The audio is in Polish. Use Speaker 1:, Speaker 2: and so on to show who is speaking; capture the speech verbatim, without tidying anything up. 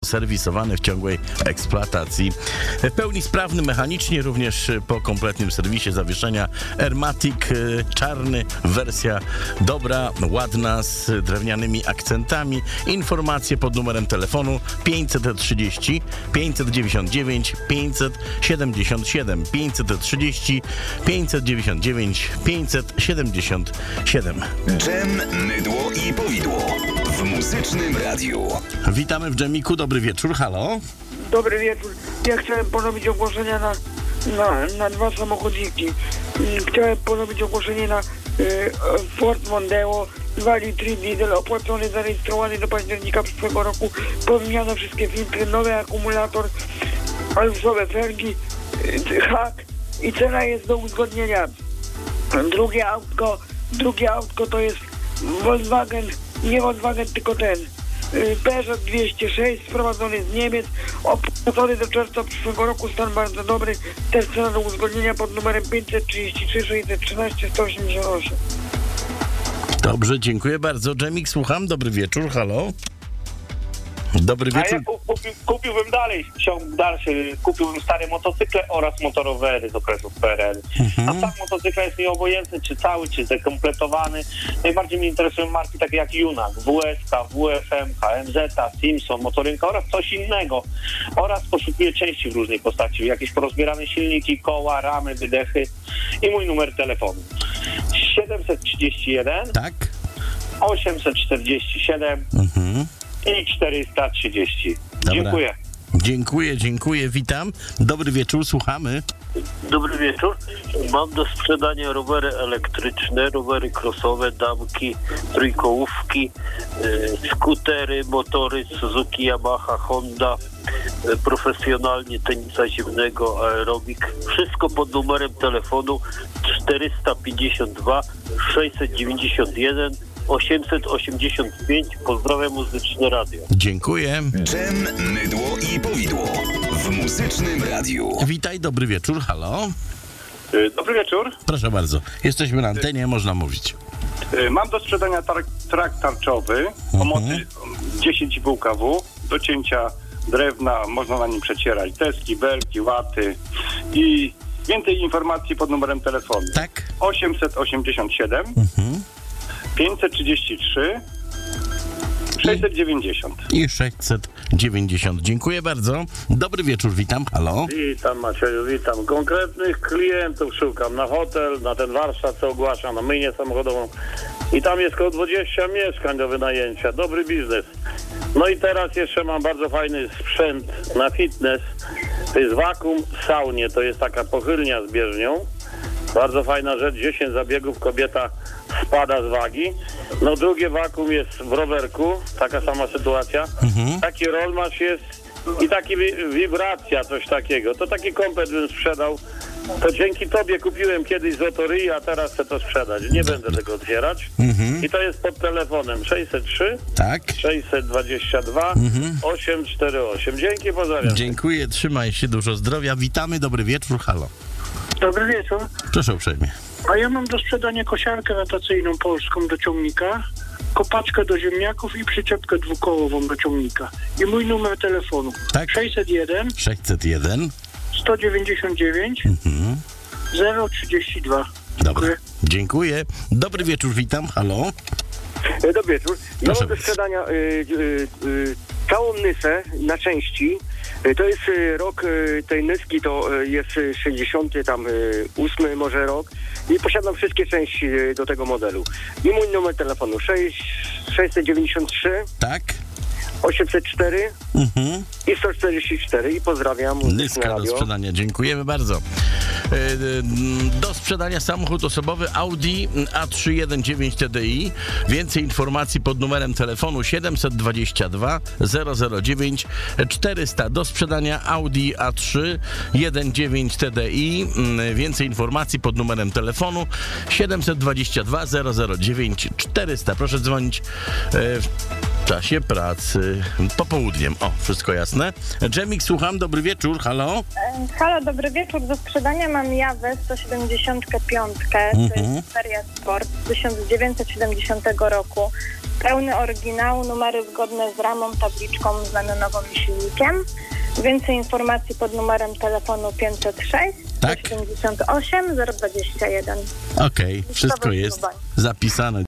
Speaker 1: serwisowany w ciągłej eksploatacji. W pełni sprawny mechanicznie, również po kompletnym serwisie zawieszenia Airmatic czarny, wersja dobra, ładna, z drewnianymi akcentami. Informacje pod numerem telefonu pięćset trzydzieści pięćset dziewięćdziesiąt dziewięć pięćset siedemdziesiąt siedem pięćset trzydzieści pięćset dziewięćdziesiąt dziewięć pięćset siedemdziesiąt siedem.
Speaker 2: Dżem, mydło i powidło w Muzycznym Radiu.
Speaker 1: Witamy w Dżemiku, dobry wieczór, halo.
Speaker 3: Dobry wieczór. Ja chciałem ponowić ogłoszenia na, na, na dwa samochodziki. Chciałem ponowić ogłoszenie na y, Ford Mondeo dwa litry diesel opłacony, zarejestrowany do października przyszłego roku. Powymienione wszystkie filtry, nowy akumulator, alusowe felgi, y, hak i cena jest do uzgodnienia. Drugie autko, drugie autko to jest Volkswagen, nie Volkswagen, tylko ten Peugeot dwieście sześć, sprowadzony z Niemiec, opłacony do czerwca przyszłego roku, stan bardzo dobry, też cena do uzgodnienia pod numerem pięćset trzydzieści trzy sześćset trzynaście sto osiemdziesiąt osiem.
Speaker 1: Dobrze, dziękuję bardzo. Dżemik, słucham, dobry wieczór, halo. Dobry wieczór.
Speaker 4: A ja kupi, kupiłbym dalej, ciąg dalszy, kupiłbym stare motocykle oraz motorowery z okresów P R L.
Speaker 1: Mhm.
Speaker 4: A sam motocykl jest mi obojętny, czy cały, czy zdekompletowany. Najbardziej mnie interesują marki takie jak Junak, W S K, W F M, H M Z, Simpson, Motorynka oraz coś innego. Oraz poszukuję części w różnej postaci, jakieś porozbierane silniki, koła, ramy, wydechy i mój numer telefonu. siedemset trzydzieści jeden
Speaker 1: Tak?
Speaker 4: osiemset czterdzieści siedem
Speaker 1: Mhm.
Speaker 4: i czterysta trzydzieści.
Speaker 1: Dobra.
Speaker 4: Dziękuję.
Speaker 1: Dziękuję, dziękuję, witam. Dobry wieczór, słuchamy.
Speaker 5: Dobry wieczór. Mam do sprzedania rowery elektryczne, rowery crossowe, damki, trójkołówki, e, skutery, motory Suzuki, Yamaha, Honda, e, profesjonalnie tenisa ziemnego, aerobik. Wszystko pod numerem telefonu czterysta pięćdziesiąt dwa sześćset dziewięćdziesiąt jeden osiemset osiemdziesiąt pięć. Pozdrawiam Muzyczne Radio.
Speaker 1: Dziękuję.
Speaker 2: Dżem, mydło i powidło w Muzycznym Radiu.
Speaker 1: Witaj, dobry wieczór, halo.
Speaker 6: Dobry wieczór.
Speaker 1: Proszę bardzo, jesteśmy na antenie, można mówić.
Speaker 6: Mam do sprzedania tar- trak tarczowy o mocy dziesięć i pół kW do cięcia drewna. Można na nim przecierać deski, belki, łaty i więcej informacji pod numerem telefonu.
Speaker 1: Tak?
Speaker 6: osiemset osiemdziesiąt siedem
Speaker 1: Mhm.
Speaker 6: pięćset trzydzieści trzy sześćset dziewięćdziesiąt.
Speaker 1: I sześćset dziewięćdziesiąt. Dziękuję bardzo. Dobry wieczór, witam, halo.
Speaker 5: Witam Macieju, witam. Konkretnych klientów szukam na hotel, na ten warsztat, co ogłaszam, na myjnię samochodową. I tam jest około dwadzieścia mieszkań do wynajęcia. Dobry biznes. No i teraz jeszcze mam bardzo fajny sprzęt na fitness. To jest wakum w saunie, to jest taka pochylnia z bieżnią. Bardzo fajna rzecz, dziesięć zabiegów, kobieta spada z wagi. No drugie wakum jest w rowerku, taka sama sytuacja.
Speaker 1: Mhm.
Speaker 5: Taki rolmasz jest i taki wi- wibracja, coś takiego. To taki komplet bym sprzedał. To dzięki tobie kupiłem kiedyś z loterii, a teraz chcę to sprzedać. Nie będę tego otwierać.
Speaker 1: Mhm.
Speaker 5: I to jest pod telefonem sześćset trzy
Speaker 1: Tak?
Speaker 5: sześćset dwadzieścia dwa osiemset czterdzieści osiem. Dzięki, pozdrawiam.
Speaker 1: Dziękuję, trzymaj się, dużo zdrowia. Witamy, dobry wieczór, halo.
Speaker 3: Dobry wieczór.
Speaker 1: Proszę uprzejmie.
Speaker 3: A ja mam do sprzedania kosiarkę rotacyjną polską do ciągnika, kopaczkę do ziemniaków i przyczepkę dwukołową do ciągnika. I mój numer telefonu
Speaker 1: Tak?
Speaker 3: sześćset jeden
Speaker 1: sześćset jeden.
Speaker 3: sto dziewięćdziesiąt dziewięć
Speaker 1: Mhm.
Speaker 3: zero trzydzieści dwa.
Speaker 1: Dobra,
Speaker 3: Dziękuję.
Speaker 1: dziękuję. Dobry wieczór, witam, halo.
Speaker 7: Dobry wieczór. Ja
Speaker 1: Proszę
Speaker 7: mam do
Speaker 1: bardzo.
Speaker 7: sprzedania y, y, y, całą nysę na części. Y, to jest y, rok y, tej nyski, to y, jest y, sześćdziesiąty tam y, ósmy może rok. I posiadam wszystkie części y, do tego modelu. I mój numer telefonu sześć sześćset dziewięćdziesiąt trzy
Speaker 1: Tak?
Speaker 7: osiemset cztery
Speaker 1: Mhm.
Speaker 7: i sto czterdzieści cztery. I pozdrawiam. Muzyczne
Speaker 1: Nyska do
Speaker 7: Radio.
Speaker 1: sprzedania, dziękujemy bardzo. E, Do sprzedania samochód osobowy Audi A trzy jeden dziewięć T D I. Więcej informacji pod numerem telefonu siedemset dwadzieścia dwa zero zero dziewięć czterysta. Do sprzedania Audi A trzy jeden dziewięć T D I. Więcej informacji pod numerem telefonu siedemset dwadzieścia dwa zero zero dziewięć czterysta. Proszę dzwonić e, w czasie pracy popołudniem. O, wszystko jasne. Dżemik, słucham, dobry wieczór, halo.
Speaker 8: Halo, dobry wieczór. Do sprzedania mam Jawę sto siedemdziesiąt pięć. To
Speaker 1: Mhm.
Speaker 8: jest seria Sport z tysiąc dziewięćset siedemdziesiątego roku. pełny oryginał, numery zgodne z ramą, tabliczką, znamionową i silnikiem. Więcej informacji pod numerem telefonu pięćset sześć
Speaker 1: Tak?
Speaker 8: siedemdziesiąt osiem zero dwadzieścia jeden.
Speaker 1: Okej, wszystko jest zapisane.